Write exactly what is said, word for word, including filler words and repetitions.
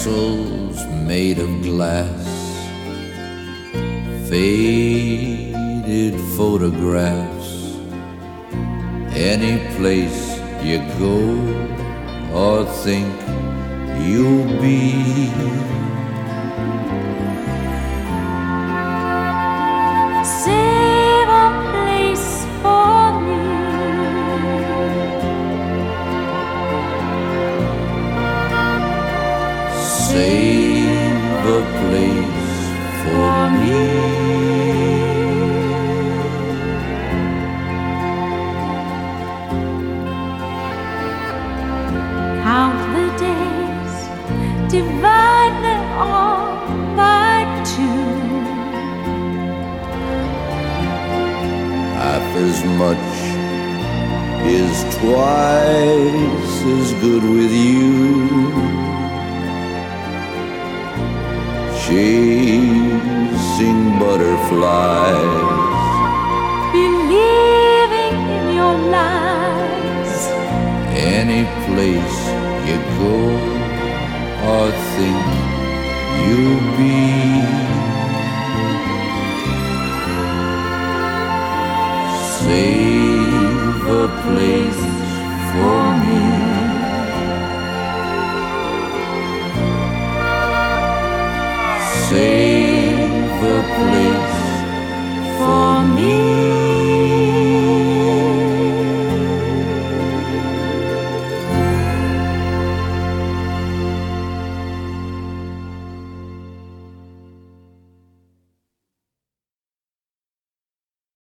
castles made of glass, faded photographs. Any place you go or think you'll be, save a place for me. Save a place for me. Count the days, divide them all by two. Half as much is twice as good with you. Chasing butterflies, Believing in your lies. any place you go or think you'll be, save a place for me. Save